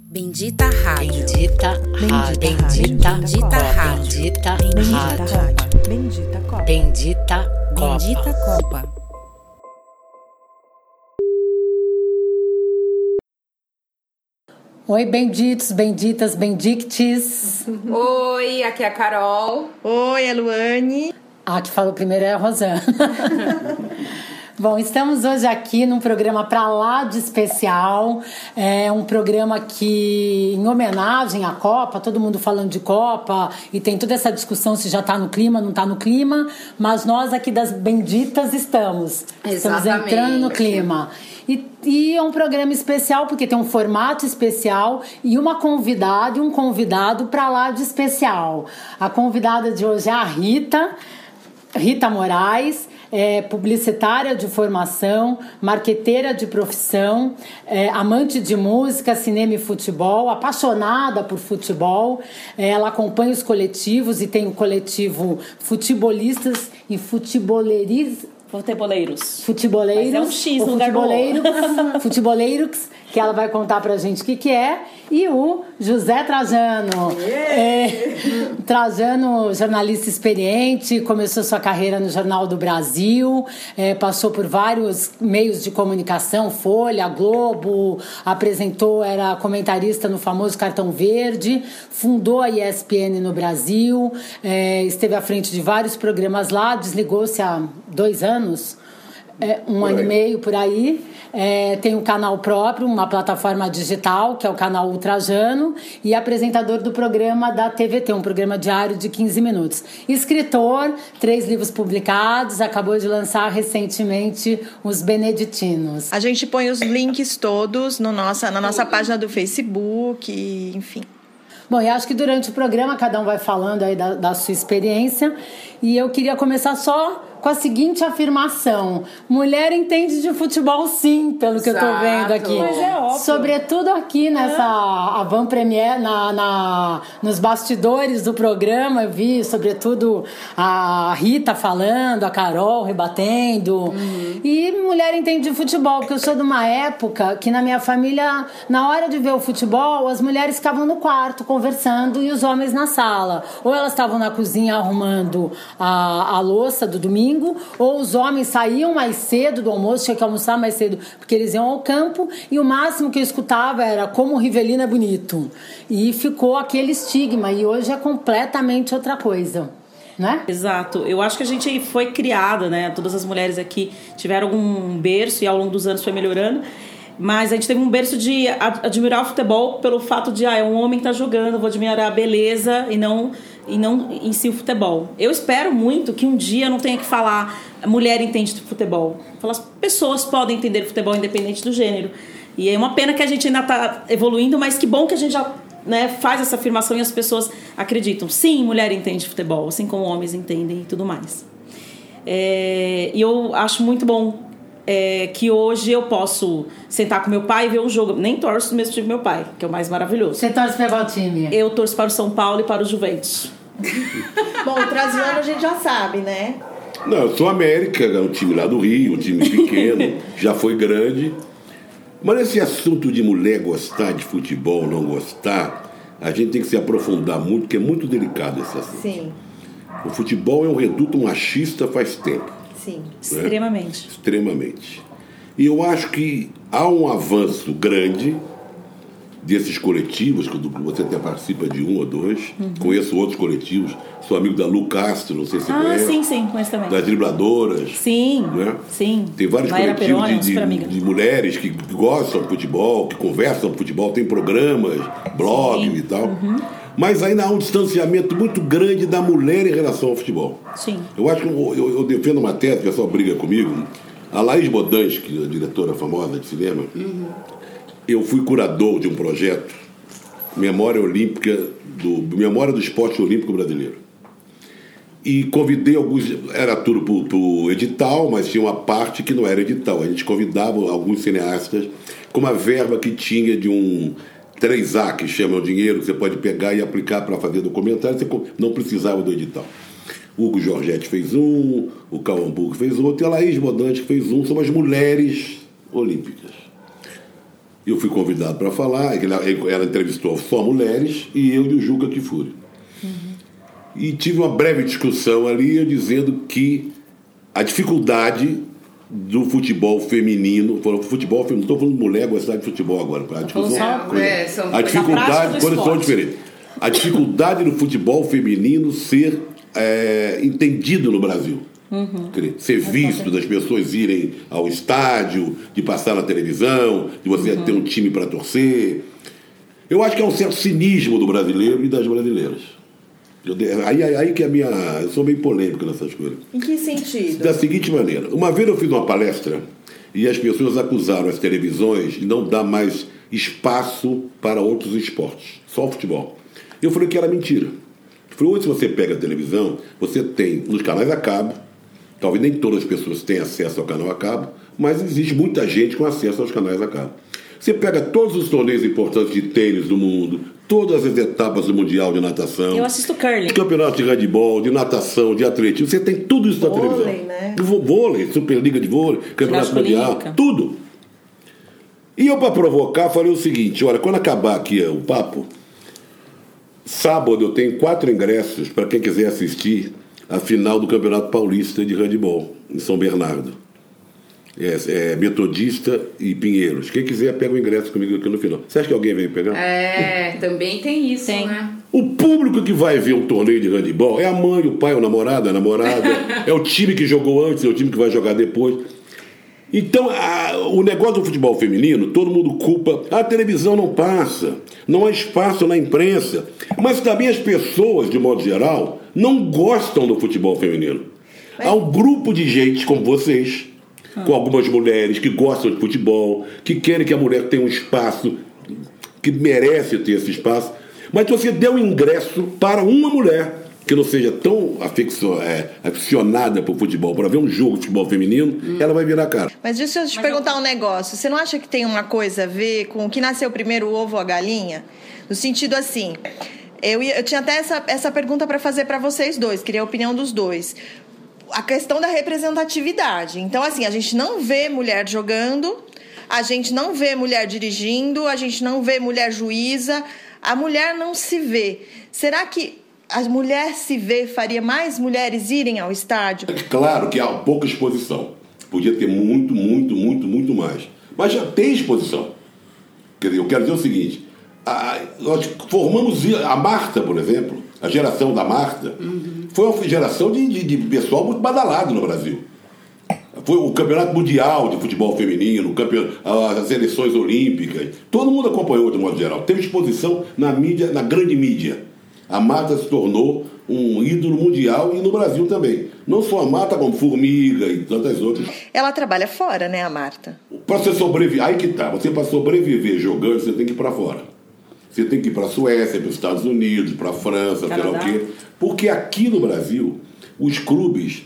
Bendita Rádio. Bendita Rádio. Bendita Rádio. Bendita Rádio. Bendita Copa. Bendita Copa. Bendita Copa. Oi, benditos, benditas, bendictis. Oi, aqui é a Carol. Oi, é Luane. A que falou primeiro é a Rosana. Bom, estamos hoje aqui num programa pra lá de especial. É um programa que, em homenagem à Copa, todo mundo falando de Copa, e tem toda essa discussão se já tá no clima, não tá no clima, mas nós aqui das benditas estamos. Estamos entrando no clima. E é um programa especial porque tem um formato especial e uma convidada e um convidado pra lá de especial. A convidada de hoje é a Rita Moraes. É publicitária de formação, marqueteira de profissão, amante de música, cinema e futebol, apaixonada por futebol. Ela acompanha os coletivos e tem o coletivo Futebolistas e Futeboleiros. Mas é um X no lugar do O. Futeboleiros, que ela vai contar pra gente o que é. E o José Trajano. Trajano, jornalista experiente, começou sua carreira no Jornal do Brasil, passou por vários meios de comunicação, Folha, Globo, era comentarista no famoso Cartão Verde, fundou a ESPN no Brasil, esteve à frente de vários programas lá, desligou-se há 2 anos. Um ano e meio por aí. Tem um canal próprio, uma plataforma digital, que é o canal Ultrajano, e apresentador do programa da TVT, um programa diário de 15 minutos. Escritor, 3 livros publicados, acabou de lançar recentemente Os Beneditinos. A gente põe os links todos na nossa página do Facebook, enfim. Bom, e acho que durante o programa cada um vai falando aí da sua experiência, e eu queria começar só com a seguinte afirmação: mulher entende de futebol sim, pelo que eu tô vendo aqui. Mas é óbvio. Sobretudo aqui nessa avant-première, nos bastidores do programa, eu vi sobretudo a Rita falando, a Carol rebatendo. E mulher entende de futebol, porque eu sou de uma época que na minha família, na hora de ver o futebol, as mulheres ficavam no quarto conversando e os homens na sala. Ou elas estavam na cozinha arrumando a louça do domingo, ou os homens saíam mais cedo do almoço, tinha que almoçar mais cedo porque eles iam ao campo, e o máximo que eu escutava era como o Rivelino é bonito, e ficou aquele estigma, e hoje é completamente outra coisa, né? Exato, eu acho que a gente foi criada, né? Todas as mulheres aqui tiveram algum berço e ao longo dos anos foi melhorando, mas a gente teve um berço de admirar o futebol pelo fato de é um homem que tá jogando, vou admirar a beleza e não em si o futebol. Eu espero muito que um dia eu não tenha que falar a mulher entende de futebol. As pessoas podem entender futebol independente do gênero. E é uma pena que a gente ainda está evoluindo, mas que bom que a gente já faz essa afirmação e as pessoas acreditam. Sim, mulher entende futebol, assim como homens entendem e tudo mais. E eu acho muito bom que hoje eu posso sentar com meu pai e ver um jogo. Nem torço do mesmo time que meu pai, que é o mais maravilhoso. Você torce para qual time? Eu torço para o São Paulo e para o Juventus. Bom, o Trajano a gente já sabe, né? Não, eu sou América, é um time lá do Rio, um time pequeno, já foi grande. Mas esse assunto de mulher gostar de futebol, não gostar, a gente tem que se aprofundar muito, porque é muito delicado esse assunto. Sim. O futebol é um reduto machista faz tempo. Sim. Né? Extremamente. Extremamente. E eu acho que há um avanço grande desses coletivos, que você até participa de 1 ou 2, conheço outros coletivos, sou amigo da Lu Castro, não sei se você conhece. Sim, conheço também. Das dribladoras. Sim, né? sim. Tem vários Maíra coletivos Peroni, de mulheres que gostam de futebol, que conversam de futebol, tem programas, blogs e tal. Mas ainda há um distanciamento muito grande da mulher em relação ao futebol. Sim. Eu acho que eu defendo uma tese, o pessoal briga comigo. A Laís Bodans, que é a diretora famosa de cinema, eu fui curador de um projeto, Memória do Esporte Olímpico Brasileiro. E convidei alguns, era tudo pro edital, mas tinha uma parte que não era edital. A gente convidava alguns cineastas com uma verba que tinha de um 3A, que chama o dinheiro que você pode pegar e aplicar para fazer documentário, você não precisava do edital. O Hugo Giorgetti fez um, o Cauamburgo fez outro, e a Laís Bodans fez um, são as mulheres olímpicas. Eu fui convidado para falar, ela entrevistou só mulheres e eu e o Juca Kfouri. E tive uma breve discussão ali, eu dizendo que a dificuldade do futebol feminino, não estou falando de mulher gostar de futebol agora, a dificuldade, quando são diferentes. A dificuldade do futebol feminino ser entendido no Brasil. Ser visto, das pessoas irem ao estádio, de passar na televisão, de você ter um time para torcer. Eu acho que é um certo cinismo do brasileiro e das brasileiras. Aí que eu sou meio polêmico nessas coisas. Em que sentido? Da seguinte maneira: uma vez eu fiz uma palestra e as pessoas acusaram as televisões de não dar mais espaço para outros esportes, só o futebol. Eu falei que era mentira. Eu falei, hoje se você pega a televisão, você tem nos canais a cabo, talvez nem todas as pessoas tenham acesso ao canal a cabo, mas existe muita gente com acesso aos canais a cabo. Você pega todos os torneios importantes de tênis do mundo, todas as etapas do Mundial de Natação. Eu assisto curling. Campeonato de handebol, de natação, de atletismo. Você tem tudo isso na televisão. Vôlei, né? Vôlei, Superliga de Vôlei, Campeonato Mundial, tudo. E eu, para provocar, falei o seguinte: olha, quando acabar aqui o papo, sábado eu tenho 4 ingressos para quem quiser assistir a final do Campeonato Paulista de handebol, em São Bernardo. Metodista e Pinheiros. Quem quiser, pega o ingresso comigo aqui no final. Você acha que alguém vem pegar? Também tem isso, né? O público que vai ver um torneio de handebol é a mãe, o pai, o namorado, a namorada, é o time que jogou antes, é o time que vai jogar depois. Então, o negócio do futebol feminino, todo mundo culpa. A televisão não passa, não há espaço na imprensa. Mas também as pessoas, de modo geral, não gostam do futebol feminino. Há um grupo de gente como vocês, com algumas mulheres que gostam de futebol, que querem que a mulher tenha um espaço, que merece ter esse espaço. Mas se você der um ingresso para uma mulher que não seja tão aficionada por futebol, para ver um jogo de futebol feminino, ela vai virar cara. Mas deixa eu te perguntar um negócio. Você não acha que tem uma coisa a ver com o que nasceu primeiro, o ovo ou a galinha? No sentido assim, eu tinha até essa pergunta para fazer para vocês dois, queria a opinião dos dois. A questão da representatividade. Então, assim, a gente não vê mulher jogando, a gente não vê mulher dirigindo, a gente não vê mulher juíza, a mulher não se vê. Será que a mulher se vê faria mais mulheres irem ao estádio? Claro que há pouca exposição. Podia ter muito, muito, muito, muito mais. Mas já tem exposição. Quer dizer, eu quero dizer o seguinte, nós formamos a Marta, por exemplo, a geração da Marta, foi uma geração de pessoal muito badalado no Brasil. Foi o Campeonato Mundial de Futebol Feminino, as eleições olímpicas, todo mundo acompanhou de modo geral. Teve exposição na mídia, na grande mídia. A Marta se tornou um ídolo mundial e no Brasil também. Não só a Marta, como Formiga e tantas outras. Ela trabalha fora, né, a Marta? Para você sobreviver, aí que tá, você para sobreviver jogando, você tem que ir para fora. Você tem que ir para a Suécia, para os Estados Unidos, para a França, sei lá o quê. Porque aqui no Brasil, os clubes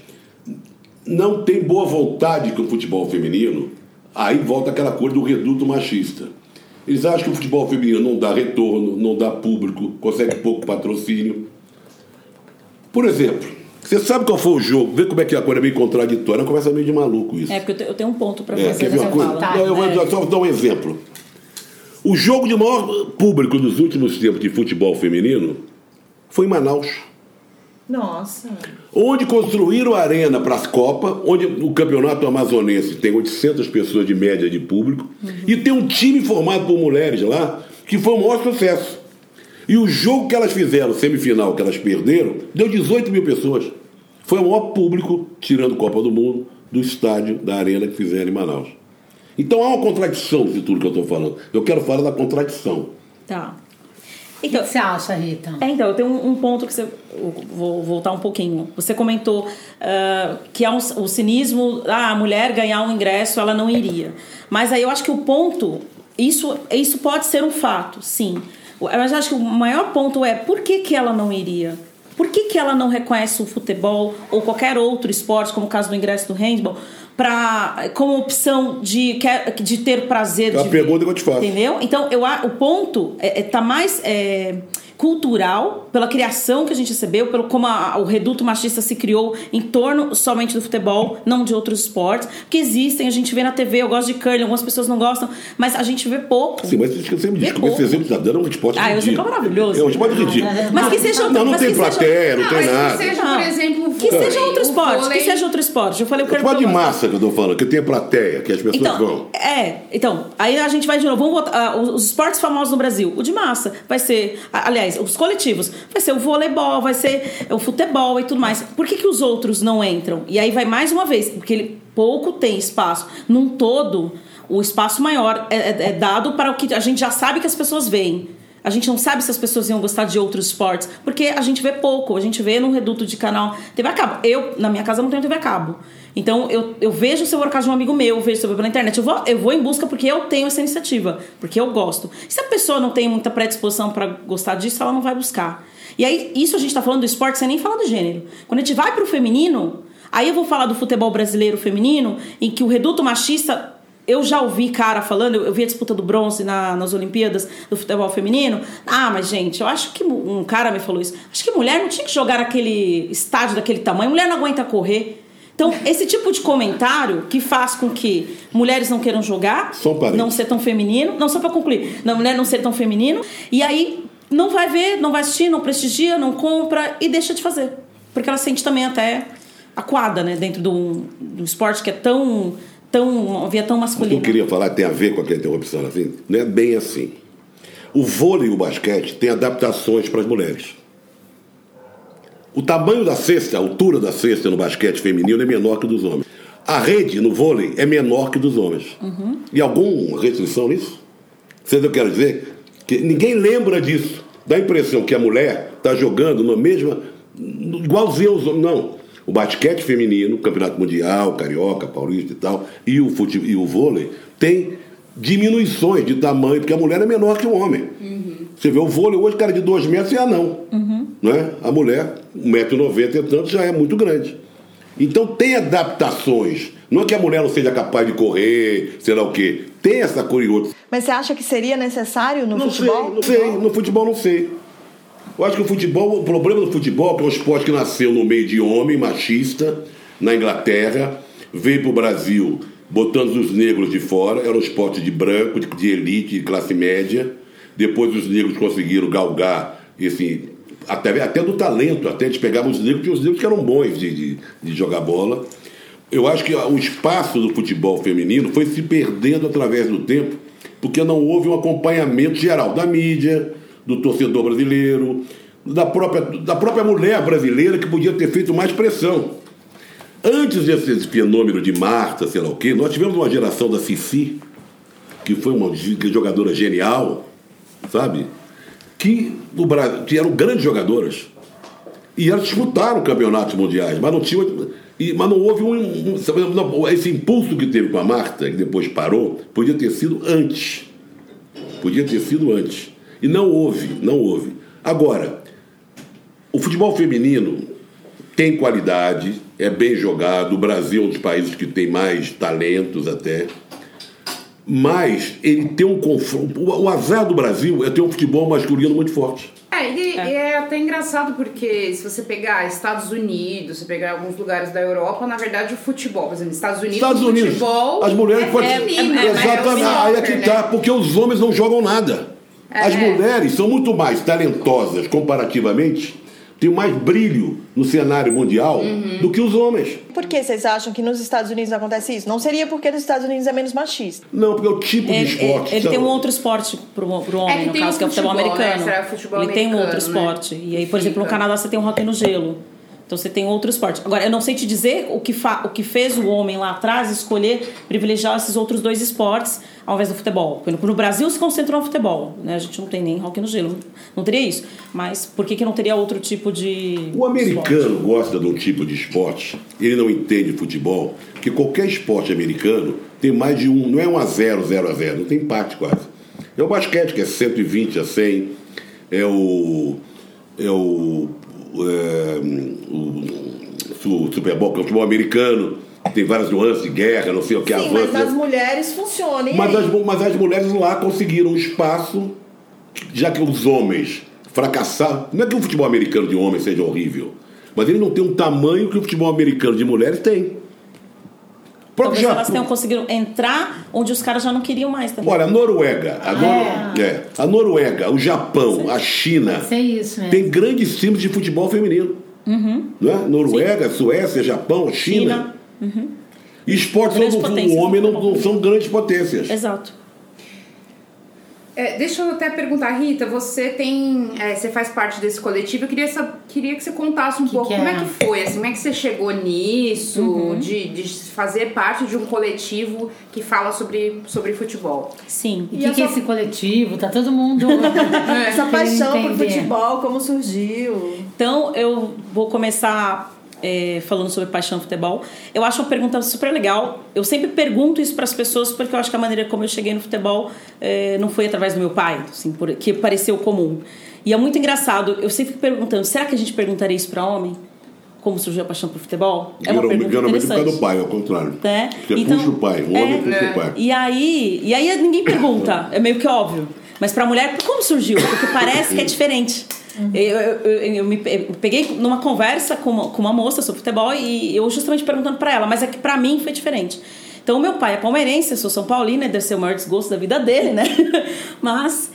não têm boa vontade com o futebol feminino. Aí volta aquela coisa do reduto machista. Eles acham que o futebol feminino não dá retorno, não dá público, consegue pouco patrocínio. Por exemplo, você sabe qual foi o jogo? Vê como é que a coisa é meio contraditória. Começa meio de maluco isso. Porque eu tenho um ponto para fazer. Quer ver uma coisa? Eu vou só dar um exemplo. O jogo de maior público nos últimos tempos de futebol feminino foi em Manaus. Nossa. Onde construíram a arena para as Copas, onde o campeonato amazonense tem 800 pessoas de média de público, e tem um time formado por mulheres lá, que foi o maior sucesso. E o jogo que elas fizeram, semifinal, que elas perderam, deu 18 mil pessoas. Foi o maior público, tirando Copa do Mundo, do estádio, da arena que fizeram em Manaus. Então há uma contradição de tudo que eu estou falando. Eu quero falar da contradição. Tá. Então, o que você acha, Rita? Então, eu tenho um ponto que vou voltar um pouquinho. Você comentou que há o cinismo, a mulher ganhar um ingresso, ela não iria. Mas aí eu acho que o ponto, isso pode ser um fato, sim. Mas eu acho que o maior ponto é por que ela não iria? Por que ela não reconhece o futebol ou qualquer outro esporte, como o caso do ingresso do handball, como opção de ter prazer de ver? É a pergunta que eu te faço. Entendeu? Então, o ponto está mais cultural, pela criação que a gente recebeu, pelo como o reduto machista se criou em torno somente do futebol, não de outros esportes, que existem, a gente vê na TV, eu gosto de curling, algumas pessoas não gostam, mas a gente vê pouco. Sim, mas você me desculpa, esse exemplo que está dando é um esporte ridículo. O exemplo é maravilhoso. É um esporte ridículo. Mas que seja outro, não tem plateia, não tem nada. Que seja, por exemplo, que seja outro esporte, vôlei. que seja outro esporte. Eu falei o esporte de massa que eu estou falando, que tem plateia, que as pessoas vão. Então, aí a gente vai de novo, vamos botar os esportes famosos no Brasil. O de massa vai ser, aliás, os coletivos, vai ser o voleibol, vai ser o futebol e tudo mais. Por que os outros não entram? E aí vai mais uma vez, porque ele pouco tem espaço. Num todo, o espaço maior é dado para o que a gente já sabe que as pessoas veem. A gente não sabe se as pessoas iam gostar de outros esportes, porque a gente vê pouco, a gente vê num reduto de canal TV a cabo. Eu, na minha casa, não tenho TV a cabo. Então, eu vejo se eu for caso de um amigo meu, vejo se eu ver pela internet. Eu vou em busca porque eu tenho essa iniciativa, porque eu gosto. Se a pessoa não tem muita predisposição para gostar disso, ela não vai buscar. E aí, isso a gente tá falando do esporte sem nem falar do gênero. Quando a gente vai pro feminino, aí eu vou falar do futebol brasileiro feminino, em que o reduto machista... Eu já ouvi cara falando, eu vi a disputa do bronze nas Olimpíadas do futebol feminino. Mas gente, eu acho que um cara me falou isso. Acho que mulher não tinha que jogar naquele estádio daquele tamanho. Mulher não aguenta correr. Então, esse tipo de comentário que faz com que mulheres não queiram jogar, não ser tão feminino. Não, só pra concluir. Mulher não ser tão feminino. E aí, não vai ver, não vai assistir, não prestigia, não compra e deixa de fazer. Porque ela se sente também até acuada, né? Dentro do esporte que é uma via tão masculina. O que eu queria falar tem a ver com aquela interrupção, assim, não é bem assim. O vôlei e o basquete têm adaptações para as mulheres. O tamanho da cesta, a altura da cesta no basquete feminino é menor que o dos homens. A rede no vôlei é menor que dos homens. Uhum. E alguma restrição nisso? Vocês eu quero dizer que ninguém lembra disso. Dá a impressão que a mulher está jogando na mesma, igualzinho aos homens. Não. O basquete feminino, Campeonato Mundial, Carioca, Paulista e tal, e o vôlei, tem diminuições de tamanho, porque a mulher é menor que o homem. Uhum. Você vê o vôlei hoje, cara de 2 metros é anão. Uhum. Não é? A mulher, 1,90 m e tanto, já é muito grande. Então tem adaptações. Não é que a mulher não seja capaz de correr, sei lá o quê. Tem essa curiosidade. Mas você acha que seria necessário no futebol? Não sei. No futebol não sei. Eu acho que o problema do futebol é que é um esporte que nasceu no meio de homem, machista, na Inglaterra, veio para o Brasil botando os negros de fora, era um esporte de branco, de elite, de classe média. Depois os negros conseguiram galgar esse, até do talento, até eles pegavam os negros, tinha os negros que eram bons de jogar bola. Eu acho que o espaço do futebol feminino foi se perdendo através do tempo, porque não houve um acompanhamento geral da mídia, do torcedor brasileiro, da própria mulher brasileira, que podia ter feito mais pressão. Antes desse fenômeno de Marta, sei lá o quê, nós tivemos uma geração da Cici, que foi uma jogadora genial, sabe? Que eram grandes jogadoras. E elas disputaram campeonatos mundiais, mas não houve esse impulso que teve com a Marta, que depois parou, podia ter sido antes. E não houve. Agora, o futebol feminino tem qualidade, é bem jogado, o Brasil é um dos países que tem mais talentos até, mas ele tem um confronto. O azar do Brasil é ter um futebol masculino muito forte. E é até engraçado porque se você pegar Estados Unidos, você pegar alguns lugares da Europa, na verdade o futebol, por exemplo, Estados Unidos, futebol as mulheres exatamente, aí é que tá, porque os homens não jogam nada. As mulheres são muito mais talentosas comparativamente, têm mais brilho no cenário mundial do que os homens. Por que vocês acham que nos Estados Unidos acontece isso? Não seria porque nos Estados Unidos é menos machista? Não, porque é o tipo de esporte. Ele tem um outro esporte pro homem, no caso, que é o futebol americano. Ele tem um outro esporte. E aí, por exemplo, no Canadá você tem um hóquei no gelo. Então você tem outro esporte. Agora, eu não sei te dizer o que fez o homem lá atrás escolher privilegiar esses outros 2 esportes ao invés do futebol. Porque no Brasil se concentrou no futebol, né? A gente não tem nem hóquei no gelo, não teria isso. Mas por que não teria outro tipo de O americano gosta de um tipo de esporte, ele não entende futebol, porque qualquer esporte americano tem mais de não é 1-0, 0-0, não tem empate quase. É o basquete, que é 120-100, é o Super Bowl, que é o futebol americano, tem várias nuances de guerra, não sei o que. Sim, mas nas mulheres funciona. Mas as mulheres lá conseguiram um espaço, já que os homens fracassar. Não é que o futebol americano de homem seja horrível, mas ele não tem um tamanho que o futebol americano de mulheres tem. Talvez elas tenham conseguido entrar onde os caras já não queriam mais também. Olha, a Noruega, a Noruega, o Japão, a China, tem grandes times de futebol feminino. Não é? Noruega, Suécia, Japão, China. E esportes do homem não são grandes potências. Exato. Deixa eu até perguntar, Rita, você faz parte desse coletivo. Eu queria que você contasse um pouco como é que foi, assim, como é que você chegou nisso, de fazer parte de um coletivo que fala sobre futebol. Sim. E o que é esse coletivo? Tá todo mundo... Essa paixão por futebol, como surgiu? Então, eu vou começar... falando sobre paixão no futebol. Eu acho uma pergunta super legal. Eu sempre pergunto isso para as pessoas porque eu acho que a maneira como eu cheguei no futebol não foi através do meu pai, assim, que pareceu comum. E é muito engraçado. Eu sempre fico perguntando, será que a gente perguntaria isso para homem? Como surgiu a paixão por futebol? É uma pergunta geralmente interessante. por causa do pai, ao contrário. Você puxa o pai, o homem puxa o pai. E aí ninguém pergunta, é meio que óbvio. Mas para a mulher, como surgiu? Porque parece que é diferente. Eu me peguei numa conversa com uma moça sobre futebol e eu justamente perguntando pra ela, mas é que pra mim foi diferente. Então, o meu pai é palmeirense, eu sou São Paulina, deve ser o maior desgosto da vida dele, né? Mas,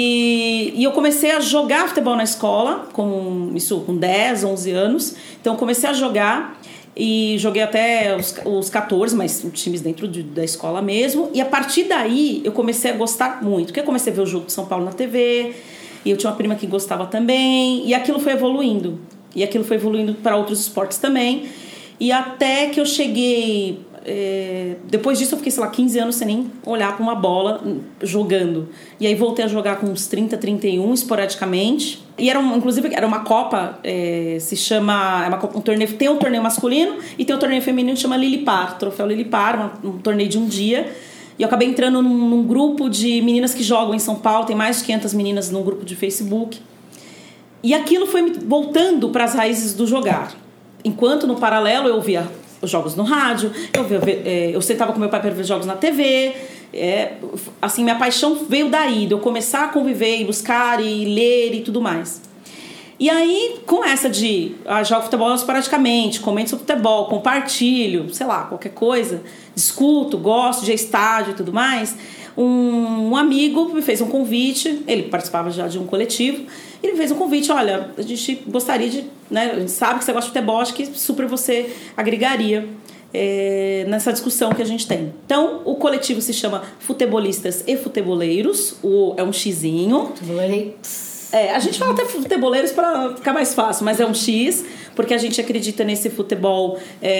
e eu comecei a jogar futebol na escola, com 10, 11 anos. Então, eu comecei a jogar e joguei até os 14, mas times dentro da escola mesmo. E a partir daí, eu comecei a gostar muito, porque eu comecei a ver o jogo de São Paulo na TV. E eu tinha uma prima que gostava também. E aquilo foi evoluindo. E aquilo foi evoluindo para outros esportes também. E até que eu cheguei... depois disso eu fiquei, 15 anos sem nem olhar para uma bola jogando. E aí voltei a jogar com uns 30, 31, esporadicamente. E inclusive era uma Copa, se chama... um torneio, tem um torneio masculino e tem um torneio feminino que chama Lilipar. Troféu Lilipar, um torneio de um dia. E eu acabei entrando num grupo de meninas que jogam em São Paulo. Tem mais de 500 meninas num grupo de Facebook. E aquilo foi me voltando para as raízes do jogar. Enquanto no paralelo eu via os jogos no rádio, eu sentava com meu pai para ver jogos na TV. Assim, minha paixão veio daí, de eu começar a conviver e buscar e ler e tudo mais. E aí, com essa de jogo futebol esporadicamente, comento sobre futebol, compartilho, sei lá, qualquer coisa, discuto, gosto de estádio e tudo mais, um amigo me fez um convite, ele participava já de um coletivo, ele me fez um convite, olha, a gente gostaria de, né, a gente sabe que você gosta de futebol, acho que super você agregaria nessa discussão que a gente tem. Então, o coletivo se chama Futebolistas e Futeboleiros, é um xizinho. A gente fala até futeboleiros para ficar mais fácil, mas é um X, porque a gente acredita nesse futebol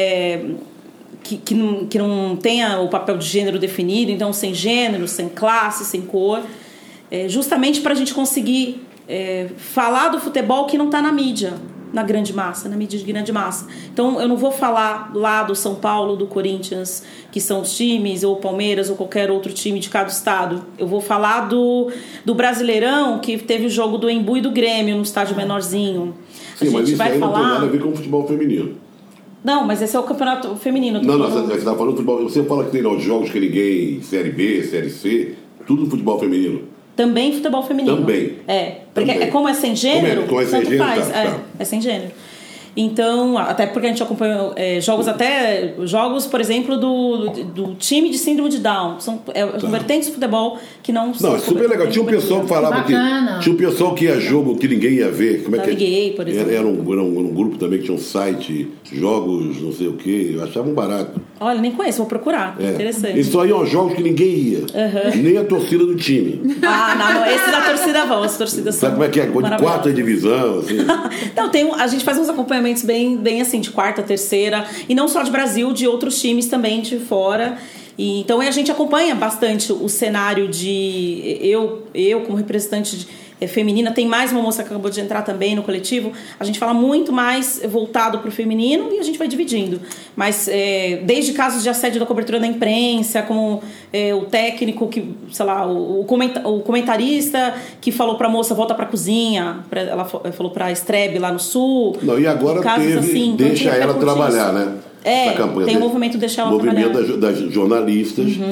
que não tenha o papel de gênero definido, então sem gênero, sem classe, sem cor, justamente para a gente conseguir falar do futebol que não está na mídia, na grande massa, na mídia de grande massa. Então eu não vou falar lá do São Paulo, do Corinthians, que são os times, ou Palmeiras, ou qualquer outro time de cada estado. Eu vou falar do Brasileirão, que teve o jogo do Embu e do Grêmio no estádio menorzinho. Sim, mas isso aí não tem nada a ver com o futebol feminino. Não, mas esse é o campeonato feminino. Não, você está falando de futebol. Você fala que tem os jogos que ninguém, Série B, Série C, tudo no futebol feminino. Também futebol feminino. Também. Porque também. Como é sem gênero, como é sem gênero, faz. Tá. É sem gênero. Então, até porque a gente acompanha jogos, por exemplo, do time de síndrome de Down. São vertentes de futebol que não são... Não, é super legal. Tinha um pessoal que falava que... Tinha um pessoal que ia jogo que ninguém ia ver. Como é que Gay, por exemplo. Era um grupo também que tinha um site, jogos, não sei o quê. Eu achava um barato. Olha, nem conheço, vou procurar. Interessante. Eles só iam aos jogos que ninguém ia. Nem a torcida do time. Não, esses da torcida vão. As torcidas são... Sabe como é que é? De quarta divisão, assim. Não, a gente faz uns acompanhamentos bem assim, de quarta, terceira, e não só de Brasil, de outros times também de fora. E, então a gente acompanha bastante o cenário de... Eu como representante feminina, tem mais uma moça que acabou de entrar também no coletivo, a gente fala muito mais voltado para o feminino e a gente vai dividindo. Mas desde casos de assédio da cobertura da imprensa, como o técnico que, sei lá, o comentarista que falou para a moça volta para a cozinha, ela falou para a Strebe lá no Sul. Não, e agora teve assim, deixa ela trabalhar, né? Tem o movimento Deixa Ela Trabalhar. Movimento das jornalistas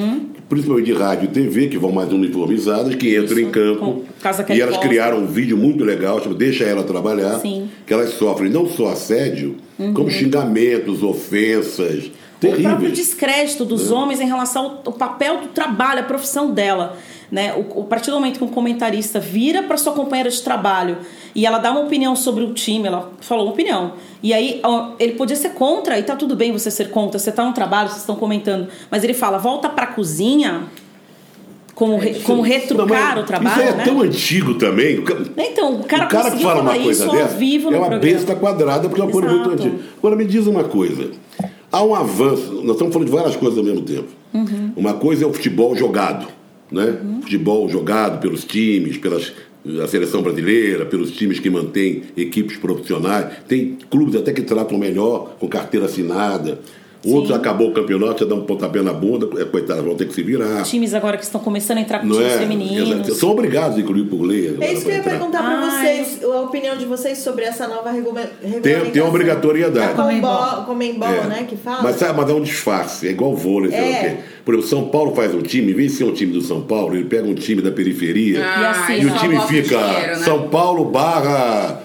principalmente de rádio e TV, que vão mais uniformizadas, que entram em campo. E elas criaram um vídeo muito legal, tipo, Deixa Ela Trabalhar, que elas sofrem não só assédio, como xingamentos, ofensas terríveis. O próprio descrédito dos homens em relação ao papel do trabalho, a profissão dela. Né? A partir do momento que um comentarista vira para sua companheira de trabalho e ela dá uma opinião sobre o time, ela falou uma opinião, e aí ele podia ser contra, e tá tudo bem você ser contra, você tá no trabalho, vocês estão comentando, mas ele fala, volta pra cozinha, como retrucar o trabalho. Isso é, né? Tão antigo também. Então, o cara que fala uma coisa dessa vivo é uma programa. besta quadrada, porque é um povo muito antigo. Agora me diz uma coisa, há um avanço, nós estamos falando de várias coisas ao mesmo tempo. Uma coisa é o futebol jogado, né? Futebol jogado pelos times, a seleção brasileira, pelos times que mantêm equipes profissionais. Tem clubes até que tratam melhor, com carteira assinada. Outros acabou o campeonato, já dá um pontapé na bunda, coitados, vão ter que se virar. Times agora que estão começando a entrar com times femininos. São obrigados, inclusive, por lei. É isso que eu ia perguntar para vocês, a opinião de vocês sobre essa nova regulamentação. Tem obrigatoriedade. A Conmebol, né, que fala. Mas é um disfarce, é igual vôlei, sei lá o quê. Por exemplo, São Paulo faz um time, em vez de ser um time do São Paulo, ele pega um time da periferia e o time fica dinheiro, né? São Paulo barra...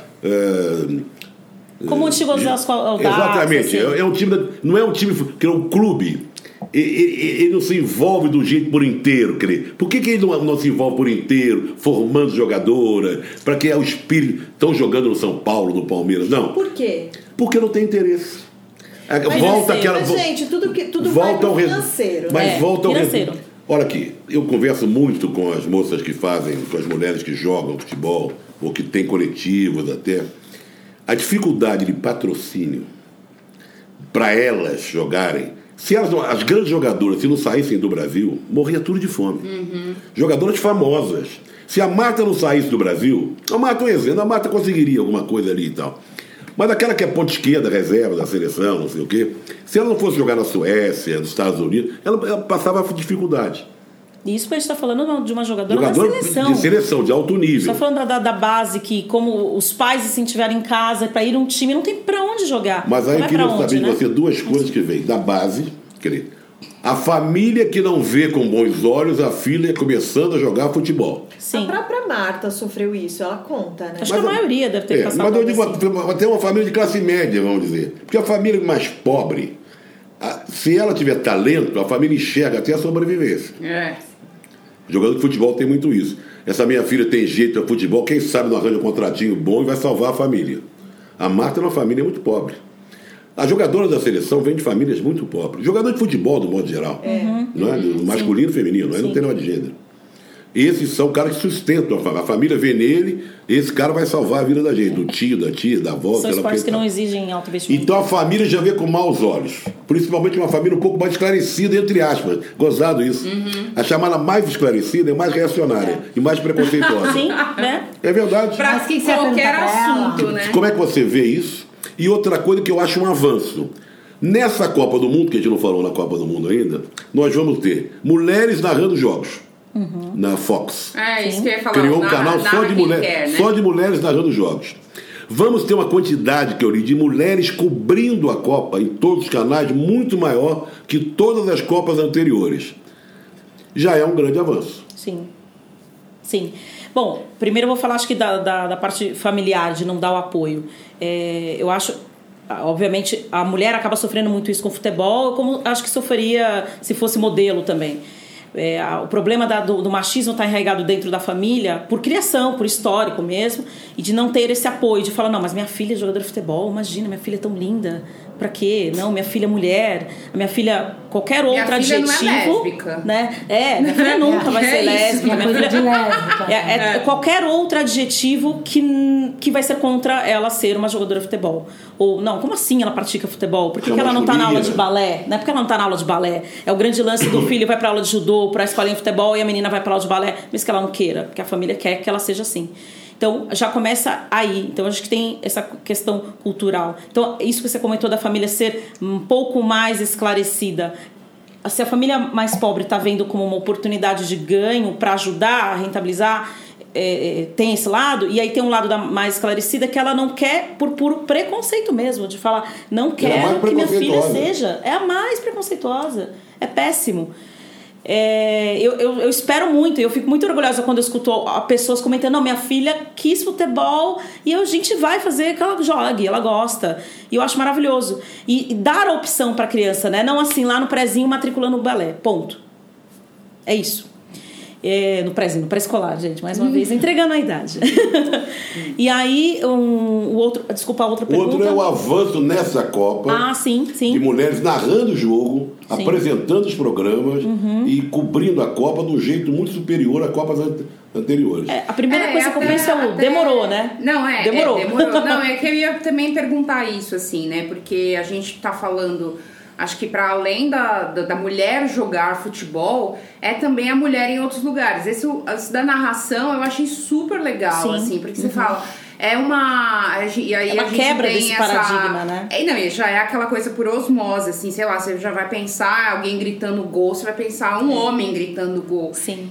Como o antigo exatamente, assim. É um time, não é um time que é um clube. Ele não se envolve do jeito por inteiro. Por que ele não se envolve por inteiro, formando jogadora, para que o espírito estão jogando no São Paulo, no Palmeiras? Não. Por quê? Porque não tem interesse. Gente, tudo vai pro financeiro. Mas volta ao financeiro. Olha aqui, eu converso muito com as moças que fazem, com as mulheres que jogam futebol, ou que têm coletivos até. A dificuldade de patrocínio para elas jogarem, se as grandes jogadoras, se não saíssem do Brasil, morria tudo de fome. Jogadoras famosas. Se a Marta não saísse do Brasil, a Marta, a Marta conseguiria alguma coisa ali e tal. Mas aquela que é ponta esquerda, reserva da seleção, não sei o quê, se ela não fosse jogar na Suécia, nos Estados Unidos, ela passava dificuldade. Isso que a gente está falando de uma jogadora da seleção. De seleção, de alto nível. Está falando da base, que como os pais se incentivaram em casa para ir um time, não tem para onde jogar. Mas aí eu queria saber de você duas coisas que vêm. Da base, a família que não vê com bons olhos a filha começando a jogar futebol. Sim. A própria Marta sofreu isso, ela conta, né? Acho que a maioria deve ter passado. Mas eu digo, até uma família de classe média, vamos dizer. Porque a família mais pobre, se ela tiver talento, a família enxerga até a sobrevivência. Jogador de futebol tem muito isso. Essa minha filha tem jeito para futebol, quem sabe não arranja um contratinho bom e vai salvar a família. A Marta é uma família muito pobre. A jogadora da seleção vem de famílias muito pobres. Jogador de futebol, do modo geral. Não é? Do masculino e feminino, não tem nada de gênero. Esses são caras que sustentam a família. A família vê nele, esse cara vai salvar a vida da gente, do tio, da tia, da avó. São esportes que não exigem alto investimento. Então a família já vê com maus olhos. Principalmente uma família um pouco mais esclarecida, entre aspas. Gozado isso. A chamada mais esclarecida é mais reacionária e mais preconceituosa. Sim, né? É verdade. Pra qualquer assunto, né? Como é que você vê isso? E outra coisa que eu acho um avanço. Nessa Copa do Mundo, que a gente não falou na Copa do Mundo ainda, nós vamos ter mulheres narrando jogos. Na Fox. Isso que eu ia falar. Criou um canal só de mulheres narrando jogos. Vamos ter uma quantidade, que eu li, de mulheres cobrindo a Copa em todos os canais muito maior que todas as Copas anteriores. Já é um grande avanço. Sim. Bom, primeiro eu vou falar, acho que da parte familiar, de não dar o apoio. Eu acho... Obviamente, a mulher acaba sofrendo muito isso com o futebol, como acho que sofreria se fosse modelo também. O problema do machismo está enraizado dentro da família por criação, por histórico mesmo, e de não ter esse apoio, de falar, não, mas minha filha é jogadora de futebol, imagina, minha filha é tão linda, pra quê? Não, minha filha é mulher, a minha filha, qualquer outro minha filha adjetivo, não é lésbica. Né? Minha filha nunca vai ser lésbica, minha filha de lésbica. Qualquer outro adjetivo que vai ser contra ela ser uma jogadora de futebol. Ou, não, como assim ela pratica futebol? Por que ela não tá na aula de balé? Não é porque ela não tá na aula de balé. É o grande lance do filho vai pra aula de judô, pra escolinha de futebol, e a menina vai pra aula de balé, mesmo que ela não queira, porque a família quer que ela seja assim. Então, já começa aí. Então, acho que tem essa questão cultural. Então, isso que você comentou da família ser um pouco mais esclarecida. Se a família mais pobre está vendo como uma oportunidade de ganho para ajudar a rentabilizar, tem esse lado. E aí tem um lado mais esclarecida que ela não quer por puro preconceito mesmo. De falar, não quero que minha filha seja. É a mais preconceituosa. É péssimo. eu espero muito, eu fico muito orgulhosa quando eu escuto pessoas comentando: não, minha filha quis futebol e a gente vai fazer que ela jogue, ela gosta. E eu acho maravilhoso. E dar a opção para a criança, né? Não assim, lá no prézinho matriculando o balé, ponto. É isso. No prézinho, no pré-escolar, gente, mais uma vez, entregando a idade. E aí, desculpa, a outra pergunta. Outro é o avanço nessa Copa. Sim. De mulheres narrando o jogo, apresentando os programas e cobrindo a Copa de um jeito muito superior a Copas anteriores. A primeira coisa que eu penso demorou, né? Demorou. Não, é que eu ia também perguntar isso, assim, né? Porque a gente tá falando... Acho que para além da mulher jogar futebol, é também a mulher em outros lugares. Esse da narração eu achei super legal, assim, porque você fala... É uma... E aí é uma quebra desse paradigma, né? Não, e já é aquela coisa por osmose, assim, sei lá, você já vai pensar alguém gritando gol, você vai pensar um homem gritando gol. Sim.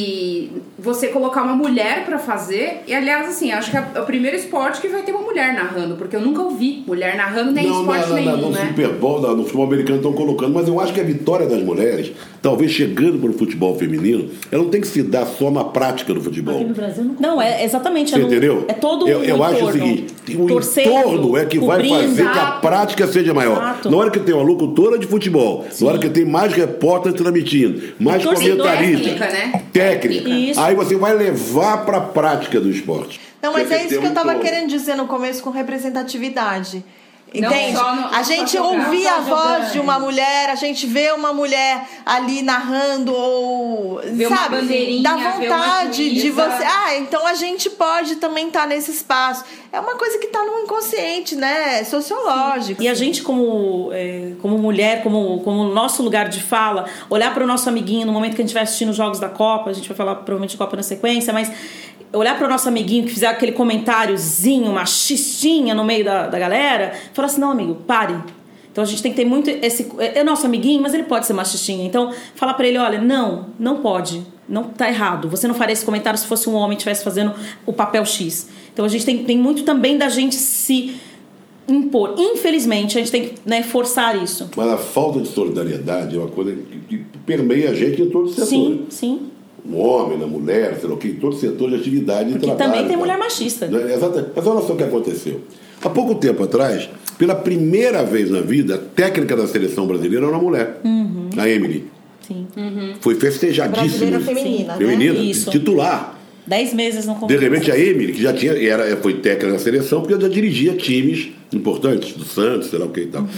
E você colocar uma mulher pra fazer, e aliás, assim, acho que é o primeiro esporte que vai ter uma mulher narrando, porque eu nunca ouvi mulher narrando nem esporte nenhum, no né? Super Bowl, no futebol americano estão colocando, mas eu acho que a vitória das mulheres, talvez chegando para o futebol feminino, ela não tem que se dar só na prática do futebol. Aqui no Brasil não é exatamente. Você entendeu? É todo eu acho o seguinte, o entorno é que vai fazer que a prática seja maior. Exato. Na hora que tem uma locutora de futebol, na hora que tem mais repórter transmitindo, mais comentarista, técnica, Isso. aí você vai levar para a prática do esporte. Não, mas é isso que eu estava querendo dizer no começo com representatividade. Entende? A gente ouvir a voz de uma mulher, a gente vê uma mulher ali narrando ou sabe, dá vontade de você. Então a gente pode também estar nesse espaço. É uma coisa que está no inconsciente, né? Sociológico. E a gente como mulher, como nosso lugar de fala, olhar para o nosso amiguinho no momento que a gente vai assistindo os jogos da Copa, a gente vai falar provavelmente de Copa na sequência, mas olhar para o nosso amiguinho que fizer aquele comentáriozinho, uma xistinha no meio da galera, falar assim: não, amigo, pare. Então a gente tem que ter muito é nosso amiguinho, mas ele pode ser machistinha. Então falar para ele: olha, não pode, não tá errado. Você não faria esse comentário se fosse um homem que estivesse fazendo o papel X. Então a gente tem muito também da gente se impor. Infelizmente a gente tem que forçar isso. Mas a falta de solidariedade é uma coisa que permeia a gente em todos os setores. Sim. No homem, na mulher, sei lá o que, em todo setor de atividade e trabalho. Porque também tem mulher machista. Exatamente. Mas olha só o que aconteceu. Há pouco tempo atrás, pela primeira vez na vida, a técnica da seleção brasileira era uma mulher. A Emily. Sim. Foi festejadíssima. Brasileira feminina, né? Feminina, Isso. titular. 10 meses não começou. De repente a Emily, que já foi técnica da seleção, porque ela já dirigia times importantes, do Santos, sei lá o que e tal.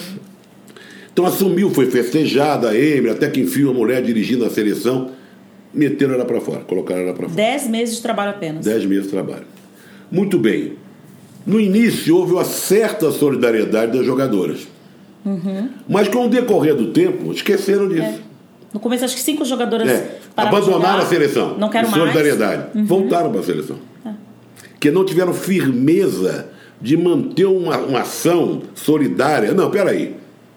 Então assumiu, foi festejada a Emily, até que enfim a mulher dirigindo a seleção. Meteram ela para fora, colocaram ela para fora. 10 meses de trabalho apenas. 10 meses de trabalho. Muito bem. No início houve uma certa solidariedade das jogadoras. Mas com o decorrer do tempo, esqueceram disso. No começo, acho que 5 jogadoras abandonaram a seleção. Não quero mais. Solidariedade. Voltaram para a seleção. Que não tiveram firmeza de manter uma ação solidária. Não, peraí.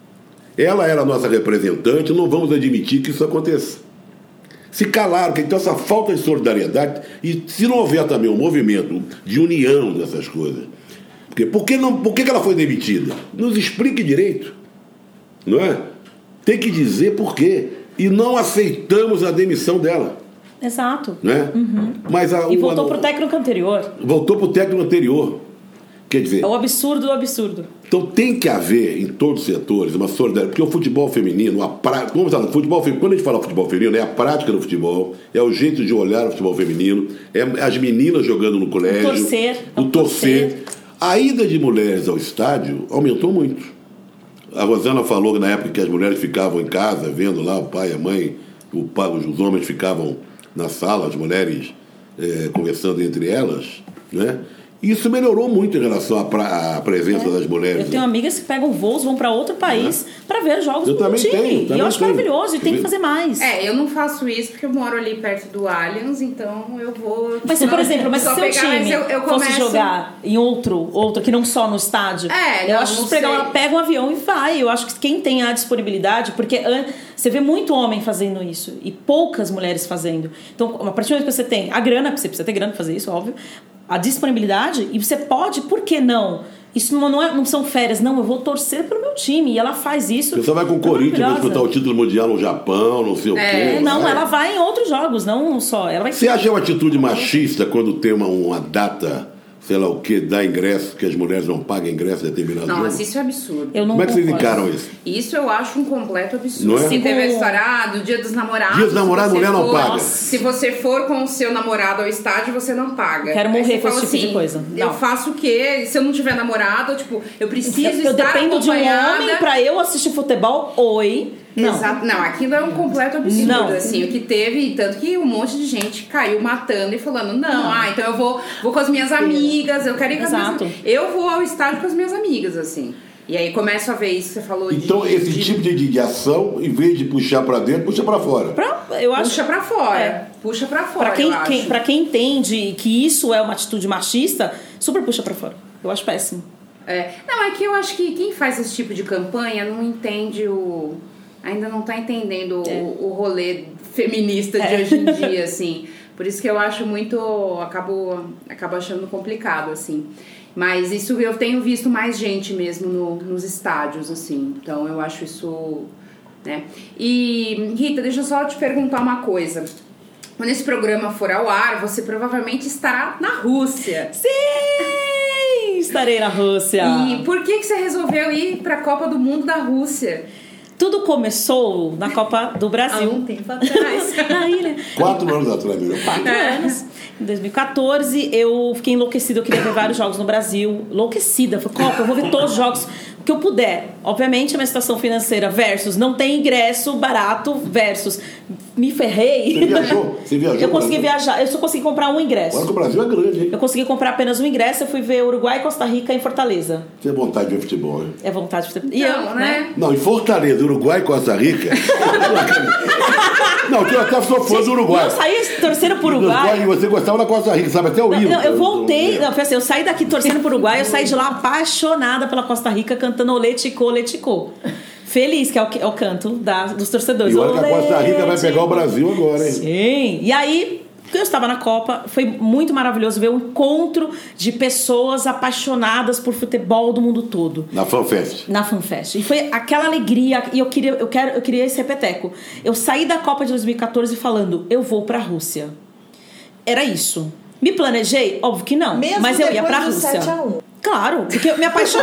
Ela era a nossa representante, não vamos admitir que isso aconteça. Se calaram, então essa falta de solidariedade, e se não houver também um movimento de união dessas coisas, por que ela foi demitida? Nos explique direito, não é? Tem que dizer por quê. E não aceitamos a demissão dela. Exato. Né? Mas e voltou para o técnico anterior. Voltou para o técnico anterior. Quer dizer... É o absurdo do absurdo. Então tem que haver em todos os setores uma solidariedade, porque o futebol feminino, quando a gente fala futebol feminino, é a prática do futebol, é o jeito de olhar o futebol feminino, é as meninas jogando no colégio, o torcer. A ida de mulheres ao estádio aumentou muito. A Rosana falou que na época que as mulheres ficavam em casa, vendo lá o pai, a mãe, os homens ficavam na sala, as mulheres conversando entre elas, né? Isso melhorou muito em relação à presença das mulheres. Eu tenho amigas que pegam voos, vão para outro país para ver jogos do time. E eu acho maravilhoso, e tem que fazer mais. Eu não faço isso porque eu moro ali perto do Allianz, então eu vou... Mas se, por exemplo, se seu time fosse jogar em outro, que não só no estádio, eu acho que ela pega um avião e vai. Eu acho que quem tem a disponibilidade, porque você vê muito homem fazendo isso e poucas mulheres fazendo. Então, a partir do momento que você tem a grana, porque você precisa ter grana para fazer isso, óbvio, a disponibilidade, e você pode, por que não, Isso não são férias, não, eu vou torcer pelo meu time. E ela faz isso. Você vai com o Corinthians pra disputar o título mundial no Japão, não sei o quê. Não, ela vai em outros jogos, não só. Ela vai... Você acha uma atitude machista quando tem uma data, sei lá o que, dá ingresso, que as mulheres não pagam ingresso determinado jogo? Nossa, isso é absurdo. Como é que vocês encaram isso? Isso eu acho um completo absurdo. Não é? Sim, teve a história do Dia dos Namorados. Dia dos Namorados, mulher não paga. Se você for com o seu namorado ao estádio, você não paga. Quero morrer com esse tipo de coisa. Eu faço o quê? Se eu não tiver namorado, tipo, eu preciso eu estar dependo acompanhada. de um homem pra eu assistir futebol? Não. Exato. Não, aquilo é um completo absurdo, assim, o que teve, tanto que um monte de gente caiu matando e falando, então eu vou com as minhas amigas, eu quero ir com as minhas amigas. Eu vou ao estádio com as minhas amigas, assim. E aí começo a ver isso que você falou. Então esse tipo de ação, em vez de puxar pra dentro, puxa pra fora. Puxa pra fora. Puxa pra fora, Pra quem entende que isso é uma atitude machista, super puxa pra fora. Eu acho péssimo. Não, é que eu acho que quem faz esse tipo de campanha não entende ainda não tá entendendo o rolê feminista de hoje em dia, assim. Por isso que eu acho muito... Acabo achando complicado, assim. Mas isso eu tenho visto mais gente mesmo nos estádios, assim. Então eu acho isso... né? E, Rita, deixa eu só te perguntar uma coisa. Quando esse programa for ao ar, você provavelmente estará na Rússia. Sim! Estarei na Rússia. E por que você resolveu ir para a Copa do Mundo da Rússia? Tudo começou na Copa do Brasil. Há um tempo atrás. Na ilha. 4 anos atrás, meu. 4 anos. Em 2014, eu fiquei enlouquecida. Eu queria ver vários jogos no Brasil. Enlouquecida. Falei, Copa, eu vou ver todos os jogos que eu puder. Obviamente, a minha situação financeira versus não tem ingresso barato versus me ferrei. Você viajou? Eu consegui viajar. Eu só consegui comprar um ingresso. Agora que o Brasil é grande, hein? Eu consegui comprar apenas um ingresso. Eu fui ver Uruguai e Costa Rica em Fortaleza. Você é vontade de ver futebol, hein? É vontade de futebol. E eu, né? Não, em Fortaleza, Uruguai e Costa Rica. Não, eu até sou fã do Uruguai. Eu saí torcendo pro Uruguai. E você gostava da Costa Rica, sabe? Até o hino. Não, eu voltei. Não, foi assim, eu saí daqui torcendo pro Uruguai. Eu saí de lá apaixonada pela Costa Rica, cantando Olê, Ticô, Olê, Ticô. Feliz, que é o canto dos torcedores. E olha que a Costa Rica vai pegar o Brasil agora, hein? Sim. E aí, eu estava na Copa, foi muito maravilhoso ver o encontro de pessoas apaixonadas por futebol do mundo todo. Na FanFest. Na FanFest. E foi aquela alegria, e eu queria esse repeteco. Eu saí da Copa de 2014 falando, eu vou pra Rússia. Era isso. Me planejei? Óbvio que não. Mesmo mas eu ia pra Rússia. 7-1. Claro, porque minha paixão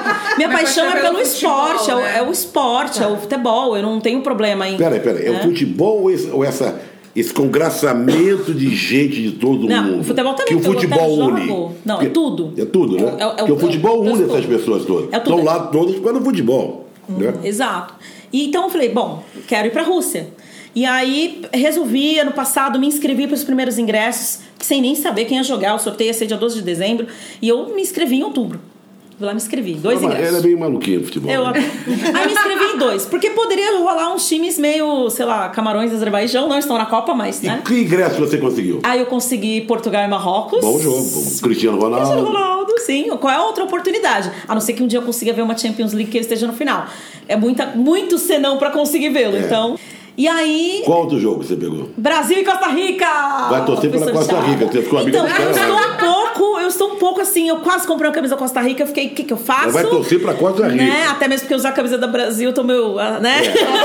é pelo esporte, futebol, né? É o esporte, é o futebol. Eu não tenho problema em... Peraí, é o futebol ou esse congraçamento de gente de todo mundo? Não, o futebol também. Que o futebol une. Não, é tudo. É tudo, né? Porque o futebol une essas pessoas todas. Estão lá todas por causa do futebol. Né? Exato. E então eu falei, bom, quero ir pra Rússia. E aí resolvi, ano passado, me inscrevi para os primeiros ingressos, sem nem saber quem ia jogar. O sorteio ia ser dia 12 de dezembro. E eu me inscrevi em outubro. Fui lá, me inscrevi. 2 ingressos. Ela é bem maluquinha no futebol. Aí me inscrevi em 2. Porque poderia rolar uns times meio, sei lá, Camarões e Azerbaijão. Não estão na Copa, mas, né? E que ingresso você conseguiu? Aí eu consegui Portugal e Marrocos. Bom jogo. Cristiano Ronaldo. Sim. Qual é a outra oportunidade? A não ser que um dia eu consiga ver uma Champions League que ele esteja no final. É muito senão pra conseguir vê-lo, então... E aí... Qual outro jogo você pegou? Brasil e Costa Rica! Vai torcer pela Costa Rica. Você ficou amiga então, eu estou um pouco assim, eu quase comprei uma camisa da Costa Rica, eu fiquei, o que eu faço? Vai torcer pra Costa Rica. Né? Até mesmo porque usar a camisa do Brasil, eu tô meio... né?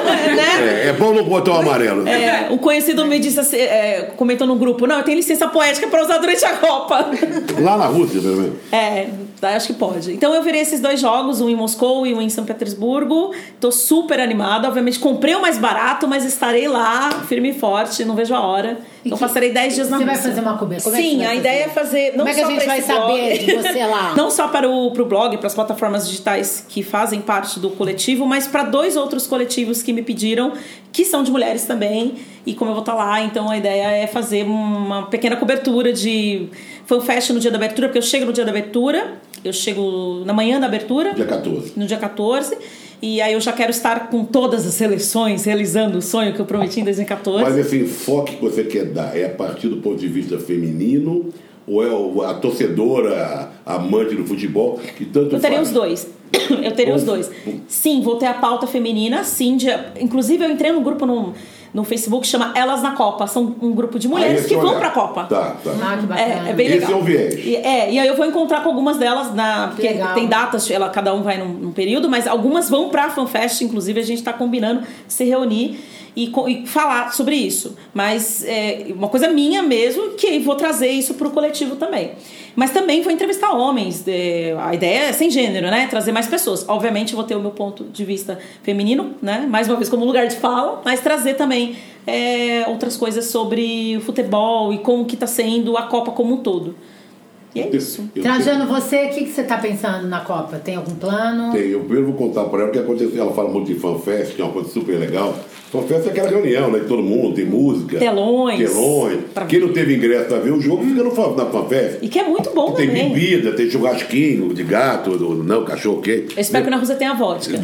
É bom não botar o amarelo. Um conhecido me disse assim, comentou no grupo, não, eu tenho licença poética pra usar durante a Copa. Lá na Rússia, pelo menos. Acho que pode. Então eu virei esses 2 jogos, um em Moscou e um em São Petersburgo. Tô super animada. Obviamente comprei o mais barato, mas estarei lá, firme e forte, não vejo a hora. Então passarei 10 dias na Rússia. Você vai fazer uma cobertura? Sim, a ideia é fazer... Como é que a gente vai saber de você lá? Não só para o blog, para as plataformas digitais que fazem parte do coletivo, mas para 2 outros coletivos que me pediram, que são de mulheres também. E como eu vou estar lá, então a ideia é fazer uma pequena cobertura de FanFest no dia da abertura, porque eu chego no dia da abertura, eu chego na manhã da abertura. Dia 14. No dia 14. E aí eu já quero estar com todas as seleções realizando o sonho que eu prometi em 2014. Mas esse enfoque que você quer dar é a partir do ponto de vista feminino ou é a torcedora, a amante do futebol que tanto Eu teria faz? os dois. Eu teria os dois. Sim, vou ter a pauta feminina, sim. Inclusive eu entrei no grupo no Facebook, chama Elas na Copa. São um grupo de mulheres que vão pra Copa. Tá. Ah, que bacana. É bem legal. Esse é o viés. E aí eu vou encontrar com algumas delas, porque legal. tem datas, cada um vai num período, mas algumas vão pra FanFest, inclusive a gente tá combinando se reunir e falar sobre isso. Mas é uma coisa minha mesmo, que vou trazer isso pro coletivo também. Mas também vou entrevistar homens. A ideia é sem gênero, né? Trazer mais pessoas. Obviamente, vou ter o meu ponto de vista feminino, né? Mais uma vez, como lugar de fala, mas trazer também outras coisas sobre o futebol e como que tá sendo a Copa como um todo. E é isso. Trajano, você, o que você tá pensando na Copa? Tem algum plano? Tem. Eu primeiro vou contar para ela o que aconteceu. Ela fala muito de FanFest, que é uma coisa super legal. FanFest é aquela reunião, né? Que todo mundo tem música. Telões. Quem não teve ingresso para ver o jogo fica na FanFest. E que é muito bom tem também. Tem bebida, tem churrasquinho de gato, cachorro quente. Eu espero que na Rússia tenha vodka.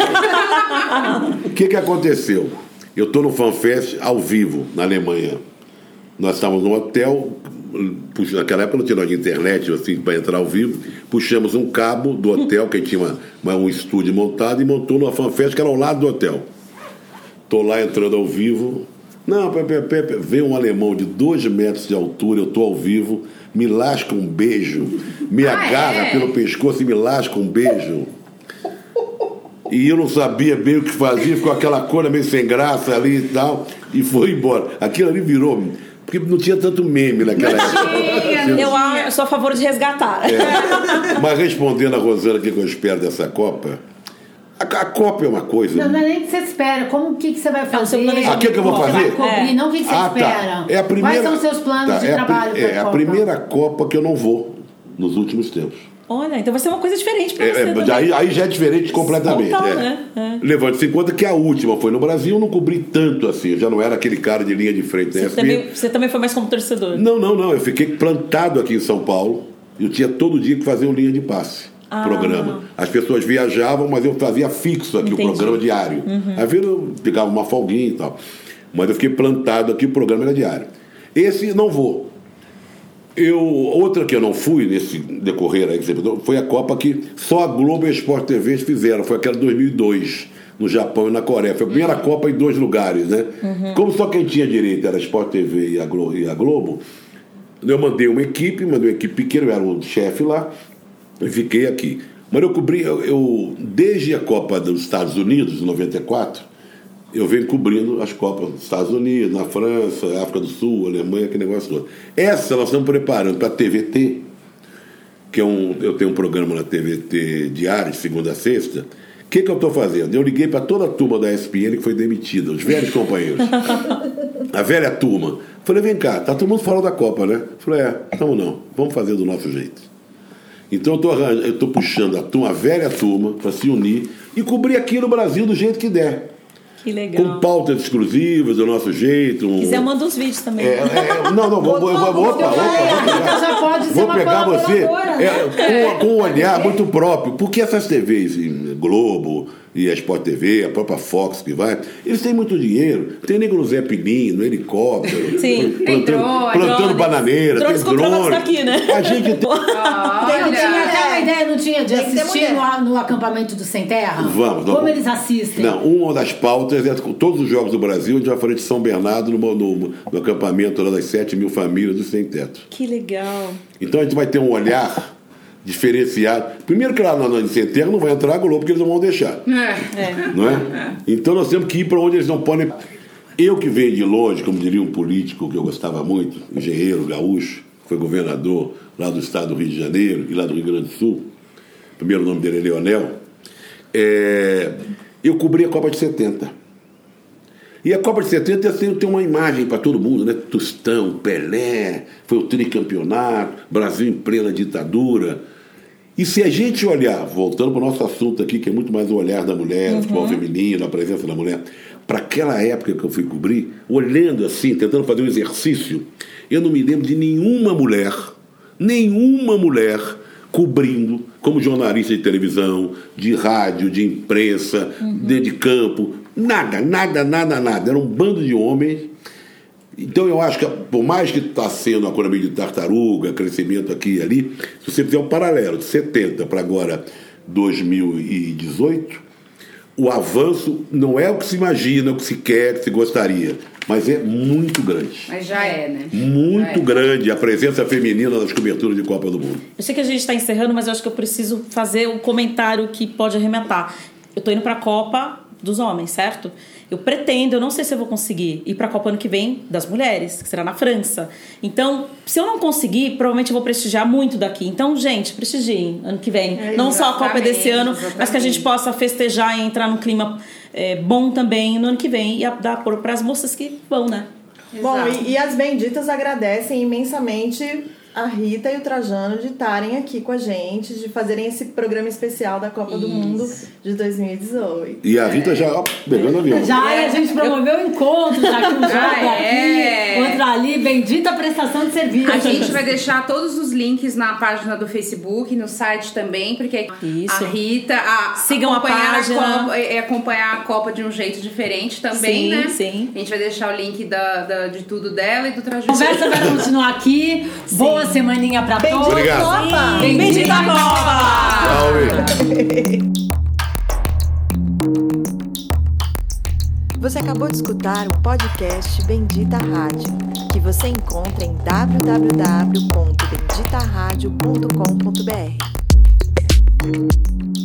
O que aconteceu? Eu estou no FanFest ao vivo, na Alemanha. Nós estávamos num hotel, naquela época não tinha nada de internet assim, para entrar ao vivo. Puxamos um cabo do hotel, que tinha um estúdio montado, e montou numa FanFest que era ao lado do hotel. Estou lá entrando ao vivo. Não, vem um alemão de 2 metros de altura, eu estou ao vivo, me lasca um beijo, me agarra pelo pescoço e me lasca um beijo. E eu não sabia bem o que fazia, ficou aquela coisa meio sem graça ali e tal, e foi embora. Aquilo ali virou, porque não tinha tanto meme naquela época. Eu sou a favor de resgatar. Mas respondendo a Rosana, o que eu espero dessa Copa? A Copa é uma coisa. Não é nem o que você espera. O que você vai fazer? O que eu vou fazer? Cobrir, não o que você espera. É a primeira, quais são os seus planos de trabalho para a Copa? É a primeira Copa que eu não vou nos últimos tempos. Olha, então vai ser uma coisa diferente para você aí já é diferente completamente. Total, né? Levante-se em conta que a última foi no Brasil, eu não cobri tanto assim. Eu já não era aquele cara de linha de frente. Você também foi mais como torcedor? Não. Eu fiquei plantado aqui em São Paulo. Eu tinha todo dia que fazer um linha de passe. Programa. As pessoas viajavam, mas eu fazia fixo aqui. Entendi. O programa diário. Às vezes eu pegava uma folguinha e tal. Mas eu fiquei plantado aqui, o programa era diário. Esse não vou. Outra que eu não fui nesse decorrer aí que você falou, foi a Copa que só a Globo e a Sport TV fizeram. Foi aquela de 2002, no Japão e na Coreia. Foi a primeira Copa em 2 lugares, né? Como só quem tinha direito era a Sport TV e a Globo, eu mandei uma equipe pequena, eu era o chefe lá, e fiquei aqui. Mas eu cobri, desde a Copa dos Estados Unidos, em 94, eu venho cobrindo as Copas dos Estados Unidos, na França, África do Sul, Alemanha, aquele negócio todo. Essa nós estamos preparando para a TVT, que eu tenho um programa na TVT diário, de segunda a sexta. O que eu estou fazendo? Eu liguei para toda a turma da ESPN que foi demitida, os velhos companheiros. A velha turma. Falei, vem cá, tá todo mundo fora da Copa, né? Falei, não, vamos fazer do nosso jeito. Então eu estou puxando a velha turma para se unir e cobrir aqui no Brasil do jeito que der. Que legal. Com pautas exclusivas, do nosso jeito. Se quiser, manda uns vídeos também. Vou pegar você com um olhar muito próprio. Porque essas TVs, Globo e a Sport TV, a própria Fox que vai, eles têm muito dinheiro. Tem nego no Zé Pininho, no helicóptero, plantando bananeira, tem drone. Aqui, né? A gente tem... Aquela ideia não tinha de assistir no acampamento do Sem Terra? Vamos. Como eles assistem? Não, uma das pautas é todos os jogos do Brasil, a gente vai fazer de São Bernardo no acampamento lá das 7 mil famílias do Sem Teto. Que legal. Então a gente vai ter um olhar diferenciado. Primeiro que lá no Sem Terra não vai entrar a Globo, porque eles não vão deixar. Não é? Então nós temos que ir para onde eles não podem. Eu que venho de longe, como diria um político que eu gostava muito, engenheiro gaúcho, foi governador lá do estado do Rio de Janeiro e lá do Rio Grande do Sul, o primeiro nome dele é Leonel, eu cobri a Copa de 70. E a Copa de 70 tem uma imagem para todo mundo, né? Tostão, Pelé, foi o tricampeonato, Brasil em plena ditadura. E se a gente olhar, voltando para o nosso assunto aqui, que é muito mais o olhar da mulher, o futebol feminino, a presença da mulher, para aquela época que eu fui cobrir, olhando assim, tentando fazer um exercício, eu não me lembro de nenhuma mulher cobrindo, como jornalista de televisão, de rádio, de imprensa, de campo, nada. Era um bando de homens. Então eu acho que, por mais que está sendo uma economia de tartaruga, crescimento aqui e ali, se você fizer um paralelo de 70 para agora 2018, o avanço não é o que se imagina, o que se quer, o que se gostaria, mas é muito grande. Mas já é, né? Muito grande a presença feminina nas coberturas de Copa do Mundo. Eu sei que a gente está encerrando, mas eu acho que eu preciso fazer um comentário que pode arrematar. Eu tô indo para a Copa dos Homens, certo? Eu pretendo, eu não sei se eu vou conseguir ir para a Copa ano que vem das mulheres, que será na França. Então, se eu não conseguir, provavelmente eu vou prestigiar muito daqui. Então, gente, prestigiem ano que vem. Não só a Copa desse ano, mas que a gente possa festejar e entrar num clima bom também no ano que vem e dar apoio para as moças que vão, né? Bom, e as benditas agradecem imensamente a Rita e o Trajano de estarem aqui com a gente, de fazerem esse programa especial da Copa do Mundo de 2018. E a Rita já pegando avião. Já, e a gente promoveu o encontro, já que um jogo aqui, outro ali, bendita prestação de serviço. A gente vai deixar todos os links na página do Facebook, no site também, porque Isso. a Rita sigam a página, acompanhar a Copa de um jeito diferente também, sim, né? Sim. A gente vai deixar o link de tudo dela e do Trajano. A conversa vai continuar aqui. Boa semaninha pra todos. Obrigado. Copa! Bendita Copa! Você acabou de escutar o podcast Bendita Rádio, que você encontra em www.benditaradio.com.br.